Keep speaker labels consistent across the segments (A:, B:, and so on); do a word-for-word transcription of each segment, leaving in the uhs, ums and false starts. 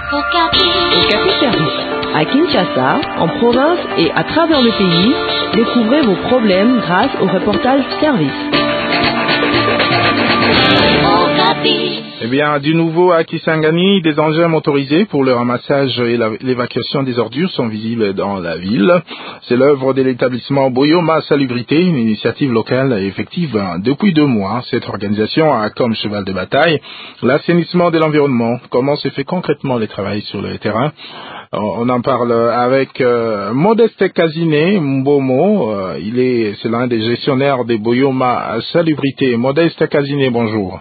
A: Okapi Service. À Kinshasa, en province et à travers le pays, découvrez vos problèmes grâce au reportage service. Okapi.
B: Eh bien, du nouveau à Kisangani, des engins motorisés pour le ramassage et la, l'évacuation des ordures sont visibles dans la ville. C'est l'œuvre de l'établissement Boyoma Salubrité, une initiative locale et effective depuis deux mois. Cette organisation a comme cheval de bataille l'assainissement de l'environnement. Comment se fait concrètement le travail sur le terrain? On en parle avec euh, Modeste Kaziné Mbomo. Euh, il est, c'est l'un des gestionnaires des Boyoma Salubrité. Modeste Kaziné, bonjour.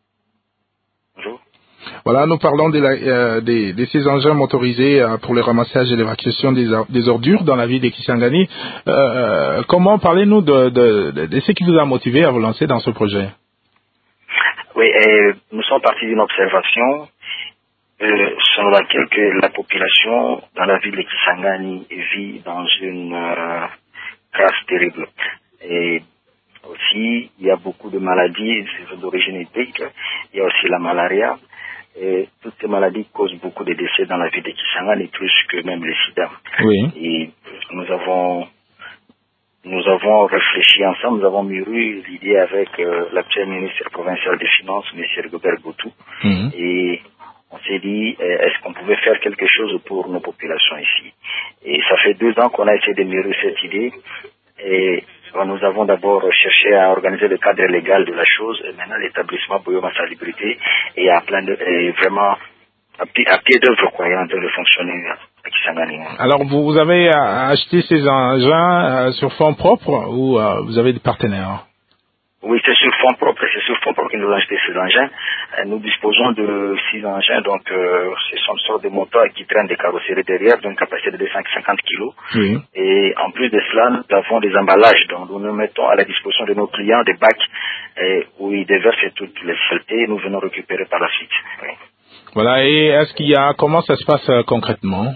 B: Voilà, nous parlons de, la, euh, de, de ces engins motorisés euh, pour le ramassage et l'évacuation des, des ordures dans la ville de Kisangani. Euh, comment parlez-nous de, de, de, de ce qui vous a motivé à vous lancer dans ce projet?
C: Oui, et nous sommes partis d'une observation euh, selon laquelle que la population dans la ville de Kisangani vit dans une euh, crasse terrible. Et aussi, il y a beaucoup de maladies d'origine hydrique. Il y a aussi la malaria. Et toutes ces maladies causent beaucoup de décès dans la ville de Kisangani, plus que même le sida.
B: Oui.
C: Et nous avons, nous avons réfléchi ensemble, nous avons mûri l'idée avec euh, l'actuel ministre provincial des Finances, M. Rigobert Boutou. Mm-hmm. Et on s'est dit, euh, est-ce qu'on pouvait faire quelque chose pour nos populations ici? Et ça fait deux ans qu'on a essayé de mûrir cette idée. Et nous avons d'abord cherché à organiser le cadre légal de la chose, et maintenant l'établissement Boyoma Salubrité est à plein de, est vraiment à pied, à pied d'œuvre, quoi, il est en train de fonctionner à Kisangani.
B: Alors vous, vous avez acheté ces engins sur fonds propres ou euh, vous avez des partenaires?
C: Oui, c'est sur fonds propres, c'est sur fonds propres que nous avons acheté ces engins. Nous disposons de six engins, donc euh, ce sont une sorte de moteurs qui traînent des carrosseries derrière, d'une capacité de deux cent cinquante kilos. Oui. Et en plus de cela, nous avons des emballages, donc nous nous mettons à la disposition de nos clients des bacs et où ils déversent toutes les saletés et nous venons récupérer par la suite. Oui.
B: Voilà, et est-ce qu'il y a, comment ça se passe euh, concrètement?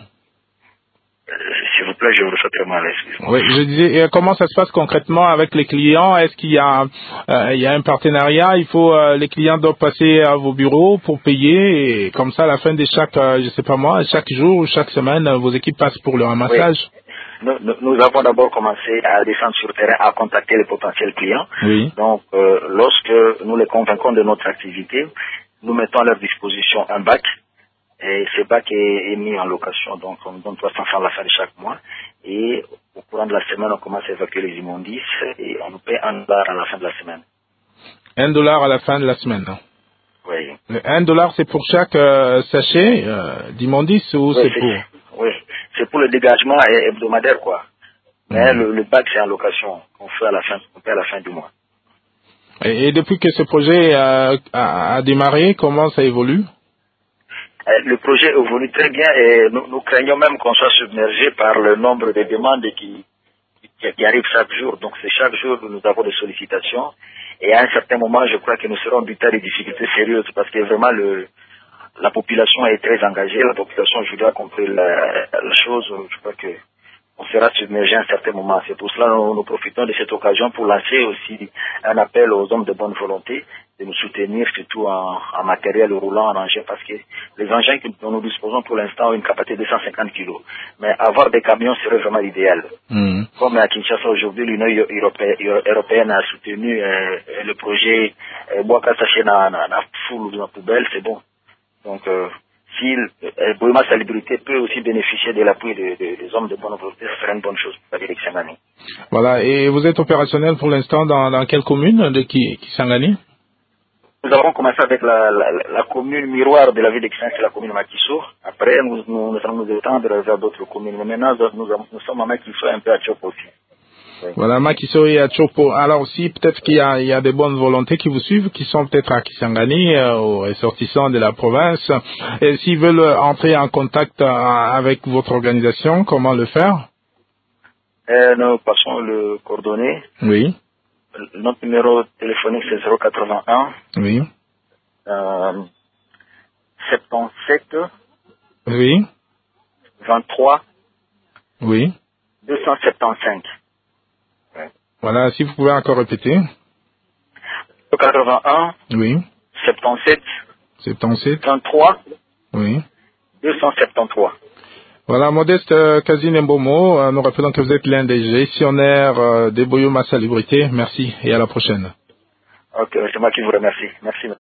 C: S'il vous plaît, je vous reçois très mal, excusez-moi.
B: Oui, je disais, comment ça se passe concrètement avec les clients? Est-ce qu'il y a, euh, il y a un partenariat? Il faut, euh, les clients doivent passer à vos bureaux pour payer et comme ça, à la fin de chaque, euh, je sais pas moi, chaque jour ou chaque semaine, vos équipes passent pour le ramassage?
C: Oui. Nous, nous, nous avons d'abord commencé à descendre sur le terrain, à contacter les potentiels clients. Oui. Donc, euh, lorsque nous les convaincons de notre activité, nous mettons à leur disposition un bac. Et ce bac est, est mis en location, donc on donne trois cents francs à la fin de chaque mois. Et au courant de la semaine, on commence à évacuer les immondices et on nous paie un dollar à la fin de la semaine. Un
B: dollar à la fin de la semaine?
C: Oui.
B: Le un dollar, c'est pour chaque euh, sachet euh, d'immondices ou
C: oui,
B: c'est,
C: c'est
B: pour?
C: Oui, c'est pour le dégagement hebdomadaire, quoi. Mais mmh. le, le bac, c'est en location qu'on fait à la fin, on paie à la fin du mois.
B: Et, et depuis que ce projet a, a, a démarré, comment ça évolue?
C: Le projet évolue très bien et nous, nous craignons même qu'on soit submergé par le nombre de demandes qui, qui, qui arrivent chaque jour. Donc c'est chaque jour que nous avons des sollicitations et à un certain moment, je crois que nous serons butés à des difficultés sérieuses parce que vraiment le, la population est très engagée. La population, je dois comprendre la, la chose. Je crois que on sera submergé à un certain moment. C'est pour cela que nous, nous profitons de cette occasion pour lancer aussi un appel aux hommes de bonne volonté de nous soutenir, surtout en, en matériel roulant, en engin, parce que les engins dont nous disposons pour l'instant ont une capacité de deux cent cinquante kilos. Mais avoir des camions serait vraiment l'idéal. Mmh. Comme à Kinshasa aujourd'hui, l'Union européenne a soutenu euh, le projet euh, Boaka Saché na, na, na foule dans la poubelle, c'est bon. Donc, euh, si euh, Boyoma Salubrité peut aussi bénéficier de l'appui des de, de hommes de bonne volonté, ça serait une bonne chose pour la ville de Kisangani.
B: Voilà, et vous êtes opérationnel pour l'instant dans, dans quelle commune de Kisangani?
C: Nous avons commencé avec la, la, la commune miroir de la ville de Kisangani, c'est la commune Makiso. Après, nous, nous, nous allons nous étendre vers d'autres communes. Mais maintenant, nous, nous sommes à Makiso et un peu à Tchopo aussi.
B: Oui. Voilà, Makiso et à Tchopo. Alors, si peut-être qu'il y a, il y a des bonnes volontés qui vous suivent, qui sont peut-être à Kisangani, euh, aux ressortissants de la province, et s'ils veulent entrer en contact euh, avec votre organisation, comment le faire?
C: euh, Nous passons le coordonné.
B: Oui.
C: Notre numéro téléphonique, c'est zéro quatre-vingt-un.
B: Oui.
C: Euh, soixante-dix-sept.
B: Oui.
C: vingt-trois.
B: Oui.
C: deux cent soixante-quinze. Ouais.
B: Voilà, si vous pouvez encore répéter.
C: quatre-vingt-un.
B: Oui.
C: soixante-dix-sept.
B: soixante-dix-sept.
C: vingt-trois.
B: Oui.
C: deux cent soixante-treize.
B: Voilà, Modeste euh, Kazinembomo, euh, nous rappelons que vous êtes l'un des gestionnaires euh, des Boyoma Salubrité. Merci et à la prochaine.
C: Ok, c'est moi qui vous remercie. Merci.